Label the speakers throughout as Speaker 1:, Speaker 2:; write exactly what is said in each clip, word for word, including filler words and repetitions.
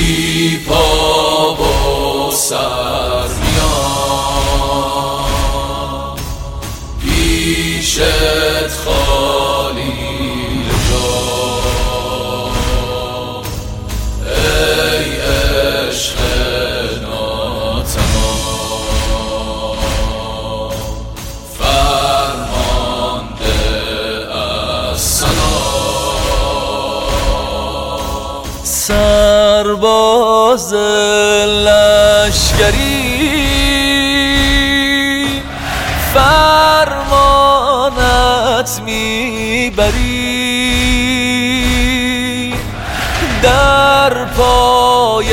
Speaker 1: بی پا و سر میام پیشت خالی جا، ای عشق ناتمام فرمانده از سلام. سرباز لشکری فرمانت میبری، در پای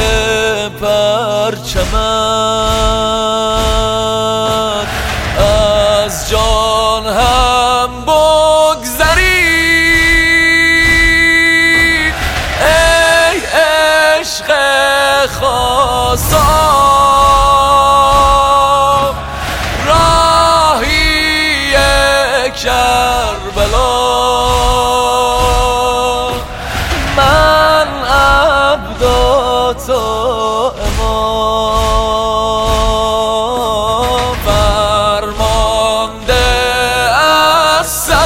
Speaker 1: پرچمت از جان هم بگذری. ای عشق خاصام راهی کربلا، من عبد تو امام فرمانده از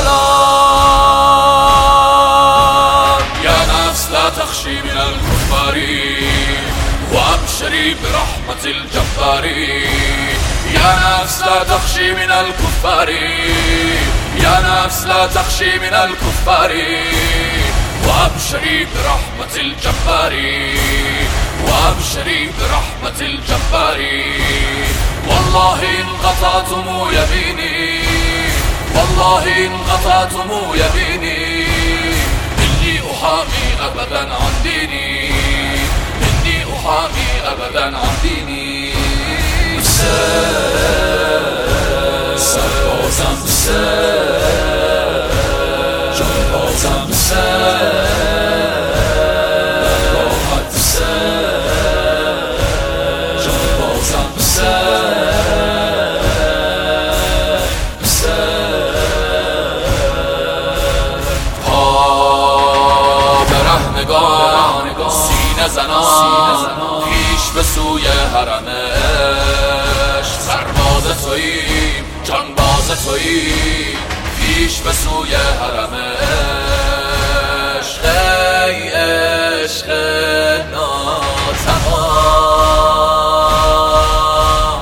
Speaker 1: سلام. یا نفس لا تخشی من الكفار وابشری برحمة الجبار، یا نفس لا تخشی من الكفار، یا نفس لا تخشی من الكفار وابشری برحمة الجبار، وابشری برحمة الجبار. والله إن قطعتم يميني، والله إن قطعتم يميني، إني أحامي أبدا عن ديني، إني أحامي أبدا عن ديني. سربازم سر جانبازم سر راحت سر جانبازم سر سر پا برهنگان سینه زنان پیش به سوی حرمش، سرباز توییم جانباز توییم پیش به سوی حرمش. ای عشق ناتمام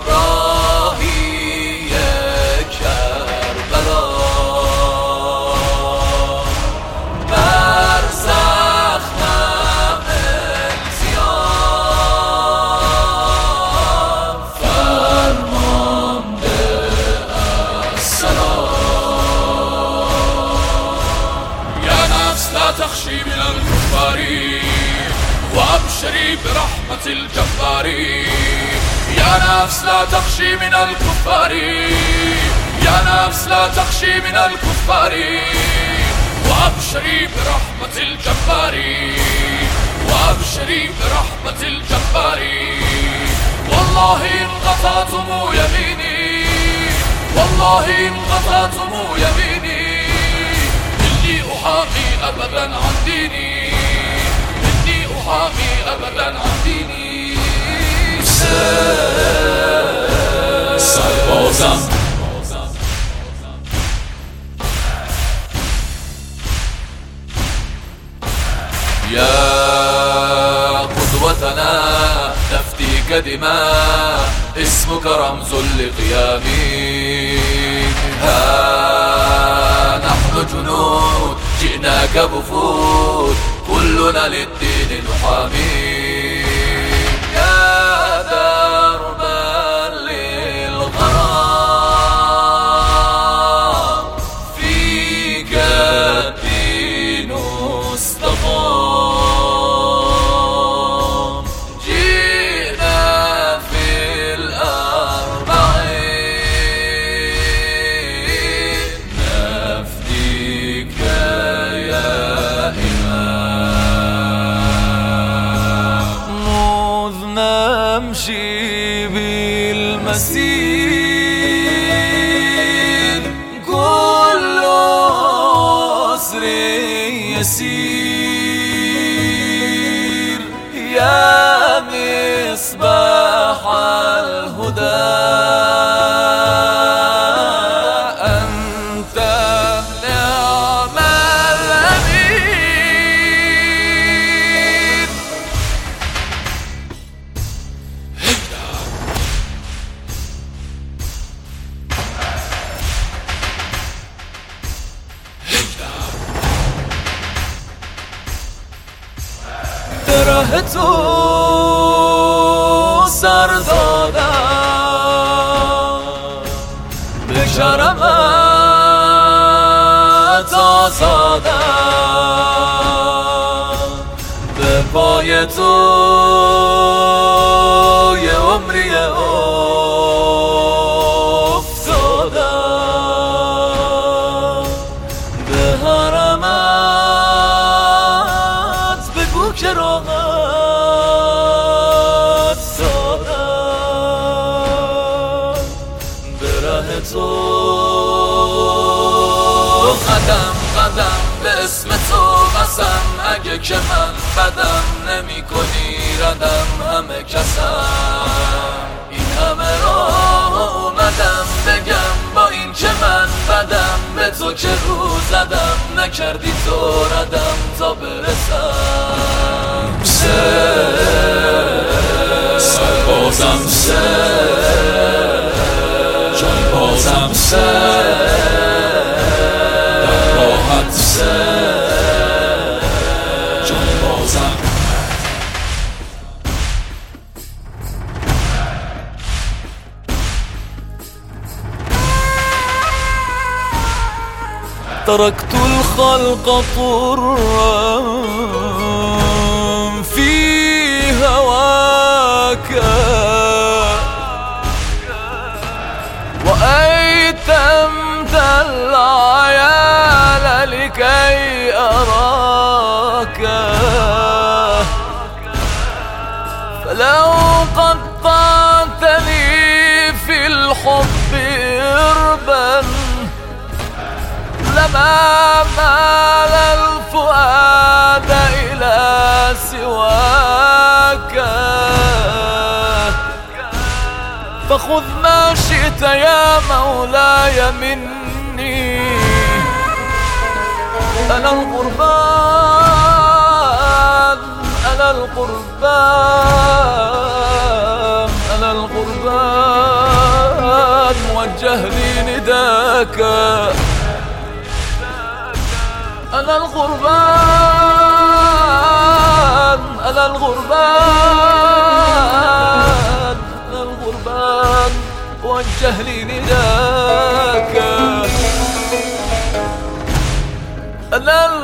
Speaker 1: راهی کربلا، بر زخمم التیام فرمانده از سلام. یا نفس لا تخشی من الكفار وابشری برحمة الجبار، یا نفس لا تخشی من الكفار، یا نفس لا تخشی من الكفار وابشری برحمة الجبار، وابشری برحمة الجبار. والله إن قطعتم يميني، والله إن قطعتم يميني، إني أحامي أبدا عن ديني، إني أحامي أبدا عن ديني. سربازم يا قدوتنا نفديك دماء، اسمك رمز لقيامي. ها نحن جنود جئناك بفود، كلنا للدين نحامي. يا دربا للغرام فيك الدين استقام، جئنا في الأربعين نفديك يا نمشي بالمسير كل عسر يسير، يا به ره تو سر دادم، به کرمت آزادم، به پای تو یه عمری افتادم، به حرمت بگو که راحت دادم، به ره تو قدم قدم به اسم تو قسم، اگه که من بدم نمی کنی ردم همه کسم، این همه راه اومدم بگم با این که من بدم، به تو که رو زدم نکردی تو ردم تا برسم. سه سربازم سه جان بازم سه در راحت سه جان بازم. تركت الخلق طرا في هواك، وأيتمت العيال لكي أراك، فلو قطعتني في الحب إربا لما مال الفؤاد إلى سواك، فخذ ما شئت يا مولاي مني، أنا القربان أنا القربان أنا القربان، موجه لي نداك، أنا القربان أنا القربان أنا القربان، وجه لي نداك، أنا